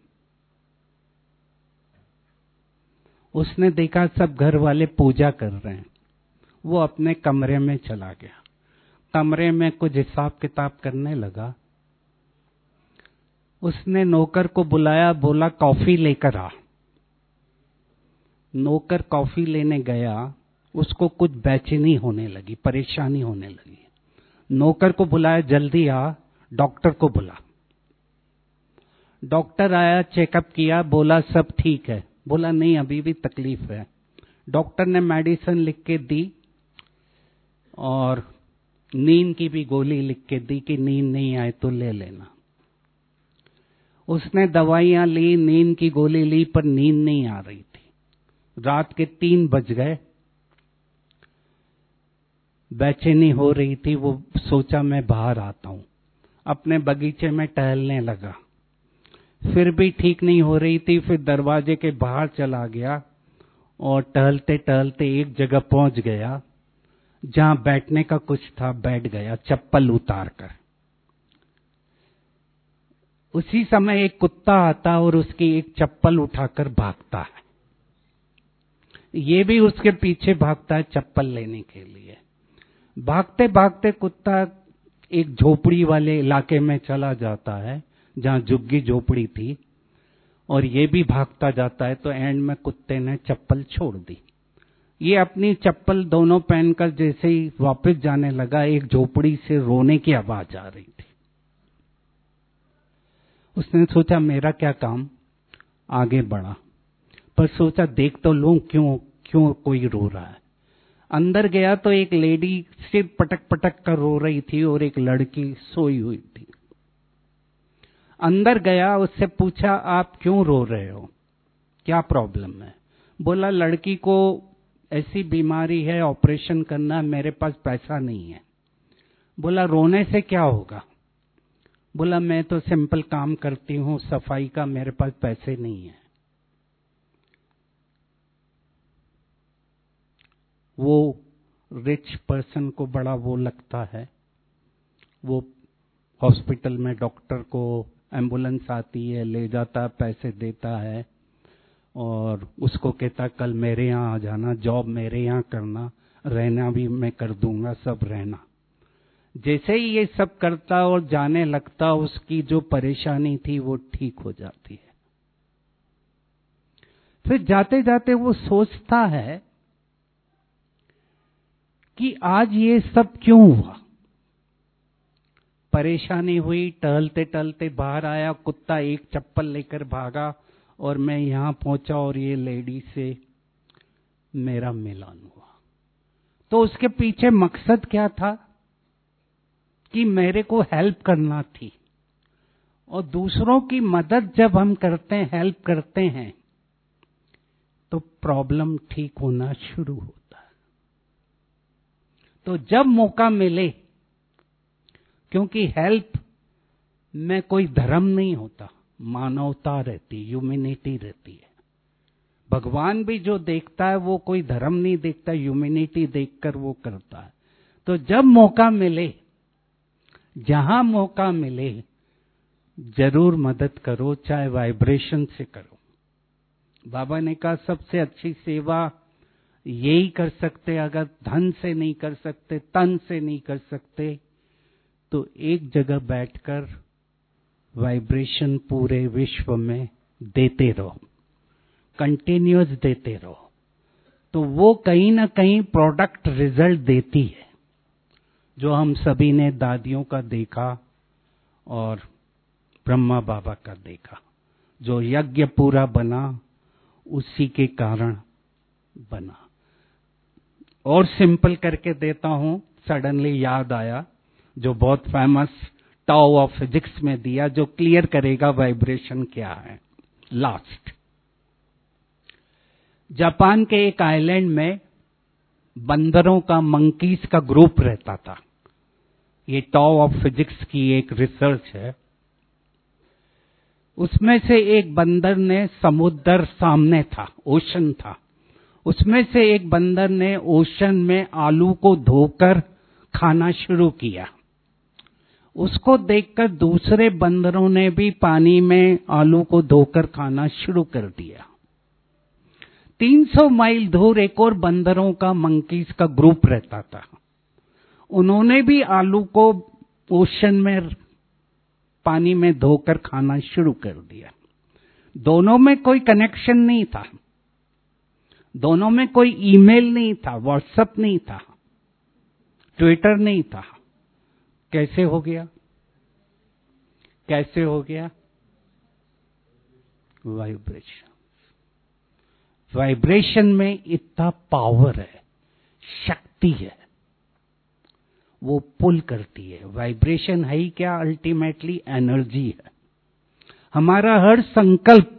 उसने देखा सब घर वाले पूजा कर रहे हैं। वो अपने कमरे में चला गया, कमरे में कुछ हिसाब किताब करने लगा। उसने नौकर को बुलाया, बोला कॉफी लेकर आ। नौकर कॉफी लेने गया, उसको कुछ बेचैनी होने लगी, परेशानी होने लगी। नौकर को बुलाया, जल्दी आ, डॉक्टर को बुला। डॉक्टर आया, चेकअप किया, बोला सब ठीक है। बोला नहीं, अभी भी तकलीफ है। डॉक्टर ने मेडिसिन लिख के दी और नींद की भी गोली लिख के दी कि नींद नहीं आए तो ले लेना। उसने दवाइयां ली, नींद की गोली ली, पर नींद नहीं आ रही थी। रात के तीन बज गए, बेचैनी हो रही थी। वो सोचा मैं बाहर आता हूं, अपने बगीचे में टहलने लगा। फिर भी ठीक नहीं हो रही थी। फिर दरवाजे के बाहर चला गया और टहलते टहलते एक जगह पहुंच गया जहां बैठने का कुछ था, बैठ गया चप्पल उतार कर। उसी समय एक कुत्ता आता और उसकी एक चप्पल उठाकर भागता है। ये भी उसके पीछे भागता है चप्पल लेने के लिए। भागते भागते कुत्ता एक झोपड़ी वाले इलाके में चला जाता है जहां झुग्गी झोपड़ी थी, और ये भी भागता जाता है। तो एंड में कुत्ते ने चप्पल छोड़ दी। ये अपनी चप्पल दोनों पहनकर जैसे ही वापस जाने लगा, एक झोपड़ी से रोने की आवाज आ रही थी। उसने सोचा मेरा क्या काम, आगे बढ़ा, पर सोचा देख तो लूं क्यों क्यों कोई रो रहा है। अंदर गया तो एक लेडी सिर पटक पटक कर रो रही थी और एक लड़की सोई हुई थी। अंदर गया, उससे पूछा आप क्यों रो रहे हो, क्या प्रॉब्लम है। बोला लड़की को ऐसी बीमारी है, ऑपरेशन करना, मेरे पास पैसा नहीं है। बोला रोने से क्या होगा। बोला मैं तो सिंपल काम करती हूं, सफाई का, मेरे पास पैसे नहीं है। वो रिच पर्सन को बड़ा वो लगता है। वो हॉस्पिटल में डॉक्टर को एम्बुलेंस आती है, ले जाता, पैसे देता है और उसको कहता कल मेरे यहाँ आ जाना, जॉब मेरे यहाँ करना, रहना भी मैं कर दूंगा, सब रहना। जैसे ही ये सब करता और जाने लगता, उसकी जो परेशानी थी वो ठीक हो जाती है। फिर जाते जाते वो सोचता है कि आज ये सब क्यों हुआ। परेशानी हुई, टहलते टहलते बाहर आया, कुत्ता एक चप्पल लेकर भागा और मैं यहां पहुंचा और ये लेडी से मेरा मिलन हुआ। तो उसके पीछे मकसद क्या था कि मेरे को हेल्प करना थी। और दूसरों की मदद जब हम करते हैं, हेल्प करते हैं, तो प्रॉब्लम ठीक होना शुरू होता है। तो जब मौका मिले, क्योंकि हेल्प में कोई धर्म नहीं होता, मानवता रहती, ह्यूमैनिटी रहती है। भगवान भी जो देखता है वो कोई धर्म नहीं देखता, ह्यूमैनिटी देखकर वो करता है। तो जब मौका मिले, जहां मौका मिले, जरूर मदद करो, चाहे वाइब्रेशन से करो। बाबा ने कहा सबसे अच्छी सेवा यही कर सकते, अगर धन से नहीं कर सकते, तन से नहीं कर सकते, तो एक जगह बैठकर वाइब्रेशन पूरे विश्व में देते रहो, कंटिन्यूअस देते रहो। तो वो कहीं ना कहीं प्रोडक्ट रिजल्ट देती है, जो हम सभी ने दादियों का देखा और ब्रह्मा बाबा का देखा। जो यज्ञ पूरा बना उसी के कारण बना। और सिंपल करके देता हूं, सडनली याद आया, जो बहुत फेमस टाओ ऑफ फिजिक्स में दिया, जो क्लियर करेगा वाइब्रेशन क्या है। लास्ट, जापान के एक आइलैंड में बंदरों का, मंकीज का ग्रुप रहता था। ये टाओ ऑफ फिजिक्स की एक रिसर्च है। उसमें से एक बंदर ने, समुद्र सामने था, ओशन था, उसमें से एक बंदर ने ओशन में आलू को धोकर खाना शुरू किया। उसको देखकर दूसरे बंदरों ने भी पानी में आलू को धोकर खाना शुरू कर दिया। तीन सौ माइल दूर एक और बंदरों का, मंकीज का ग्रुप रहता था। उन्होंने भी आलू को ओशन में, पानी में धोकर खाना शुरू कर दिया। दोनों में कोई कनेक्शन नहीं था। दोनों में कोई ईमेल नहीं था, व्हाट्सएप नहीं था, ट्विटर नहीं था। कैसे हो गया? कैसे हो गया? वाइब्रेशन। वाइब्रेशन में इतना पावर है, शक्ति है, वो पुल करती है। वाइब्रेशन है ही क्या? अल्टीमेटली एनर्जी है। हमारा हर संकल्प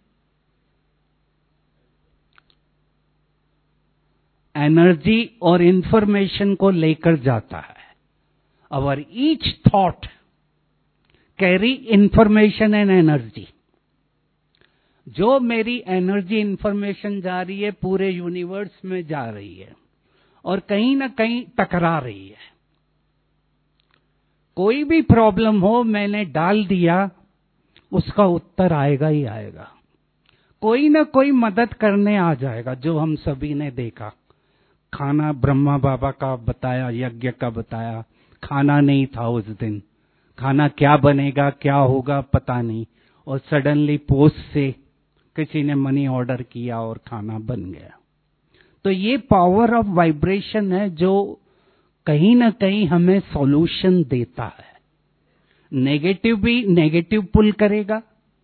एनर्जी और इंफॉर्मेशन को लेकर जाता है। Our each thought carry information and energy. जो मेरी एनर्जी इंफॉर्मेशन जा रही है पूरे यूनिवर्स में जा रही है और कहीं ना कहीं टकरा रही है। कोई भी प्रॉब्लम हो, मैंने डाल दिया, उसका उत्तर आएगा ही आएगा। कोई ना कोई मदद करने आ जाएगा। जो हम सभी ने देखा, खाना ब्रह्मा बाबा का बताया, यज्ञ का बताया, खाना नहीं था उस दिन। खाना क्या बनेगा, क्या होगा पता नहीं, और सडनली पोस्ट से किसी ने मनी ऑर्डर किया और खाना बन गया। तो ये पावर ऑफ वाइब्रेशन है जो कहीं ना कहीं हमें सॉल्यूशन देता है। नेगेटिव भी नेगेटिव पुल करेगा,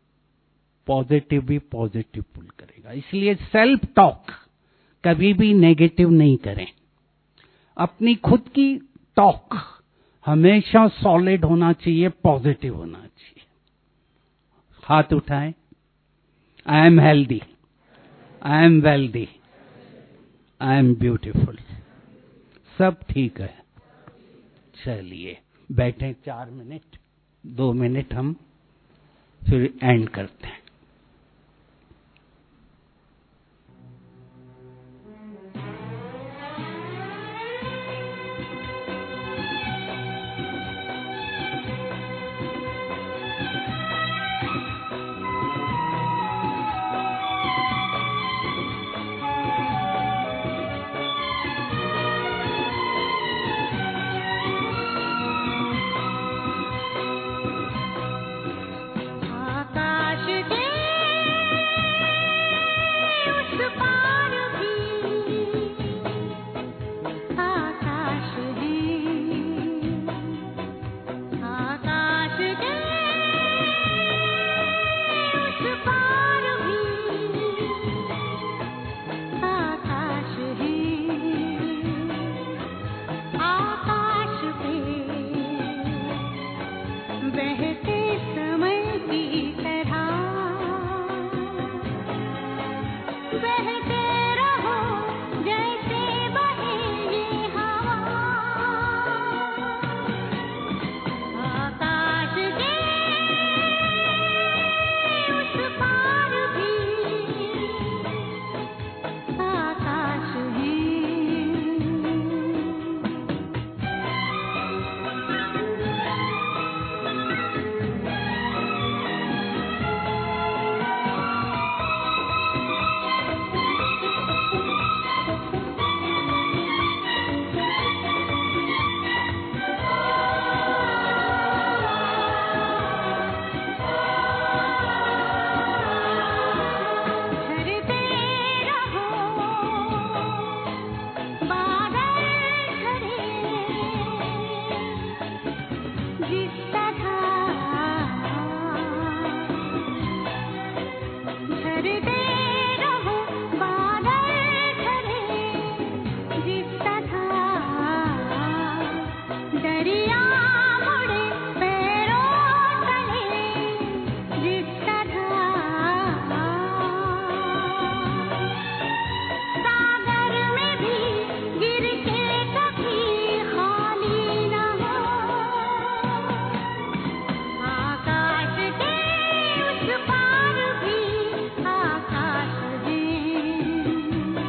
पॉजिटिव भी पॉजिटिव पुल करेगा। इसलिए सेल्फ टॉक कभी भी नेगेटिव नहीं करें। अपनी खुद की टॉक हमेशा सॉलिड होना चाहिए, पॉजिटिव होना चाहिए। हाथ उठाएं। I am healthy, I am wealthy, I am beautiful. सब ठीक है। चलिए बैठे चार मिनट, दो मिनट हम फिर एंड करते हैं।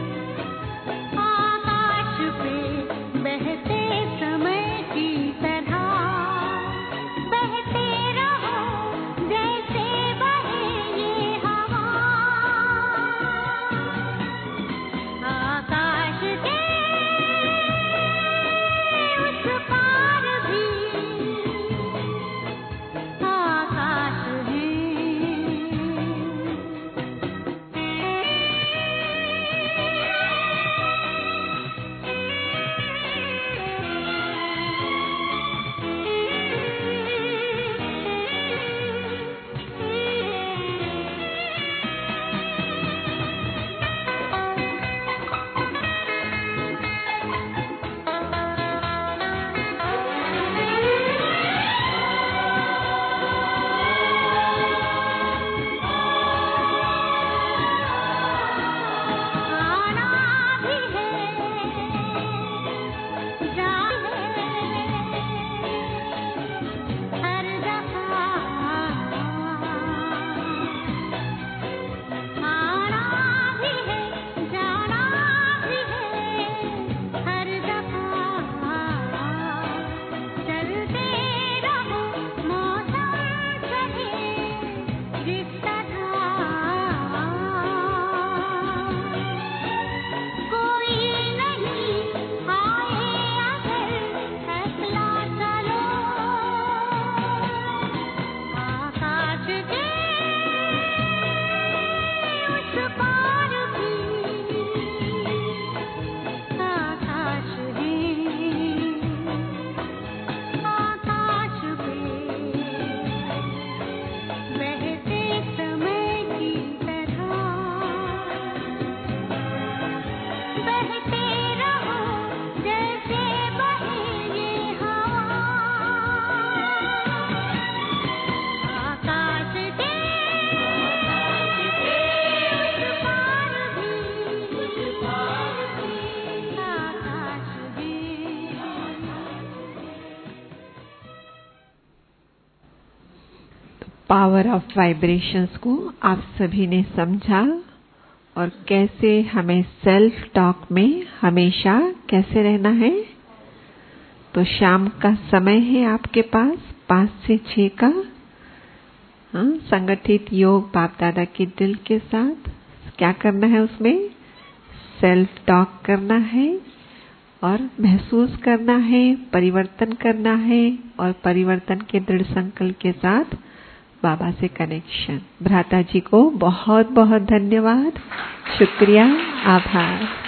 बहते समय की तरह पावर ऑफ वाइब्रेशंस को आप सभी ने समझा और कैसे हमें सेल्फ टॉक में हमेशा कैसे रहना है। तो शाम का समय है आपके पास पाँच से छह का, हाँ, संगठित योग बाप दादा की दिल के साथ क्या करना है, उसमें सेल्फ टॉक करना है और महसूस करना है, परिवर्तन करना है और परिवर्तन के दृढ़ संकल्प के साथ बाबा से कनेक्शन। भ्राता जी को बहुत बहुत धन्यवाद, शुक्रिया, आभार।